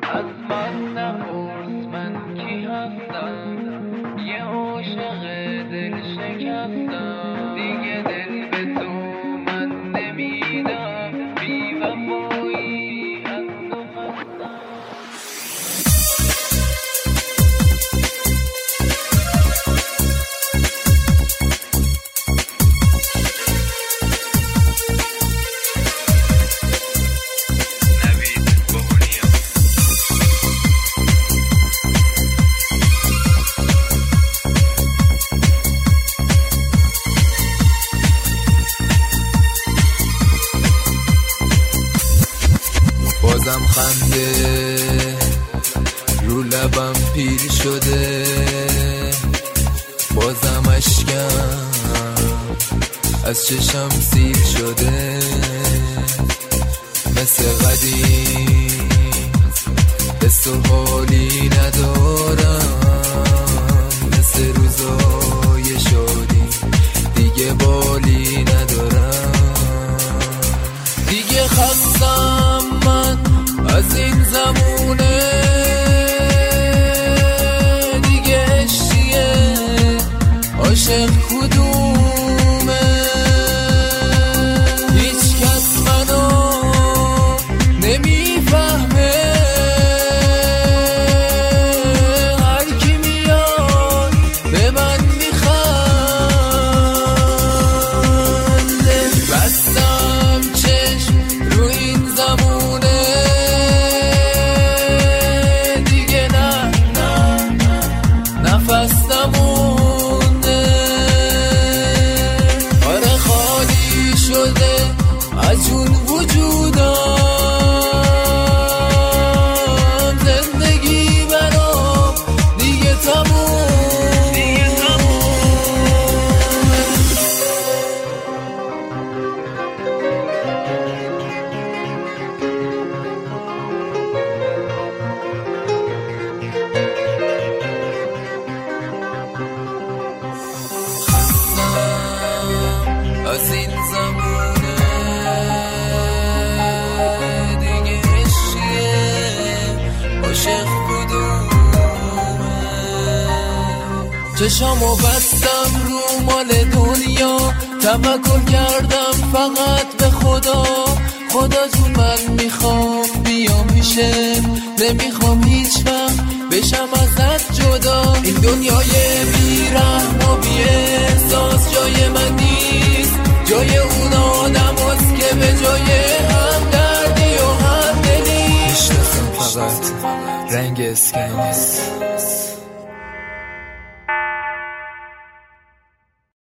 از من نپرس من کی هستم، یه عاشق دل شکستم. دیگه دل به تو من نمیدم، بی وفایی از تو هستم. بازم خنده رو لبم پیر شده، بازم اشکم از چشم سیر شده. مثل قدیم حس و حالی ندارم، مثل روزای شادی دیگه بالی ندارم. دیگه خستم من از این زمونه، دیگه عشقیه عاشق کدومه. هیچ کس منو نمیفهمه، هر کی میاد به من میخنده. بستم چشم رو این زمونه، دیگه نه نفس نمونده. آره خالی شده از جون وجودم، زندگی برام دیگه تموم. از این زمونه دیگه عشقیه عاشق کدومه. چشامو بستم رو مال دنیا، توکل کردم فقط به خدا. خدا جون من میخوام بیام پیشت، نمیخوام هیچ وقت بشم ازت جدا. این دنیای بی‌رحم و بی‌احساس جای من نیست، جای اون آدم هست که به جای همدردی و همدلی میشناسم فقط رنگ اسکناس.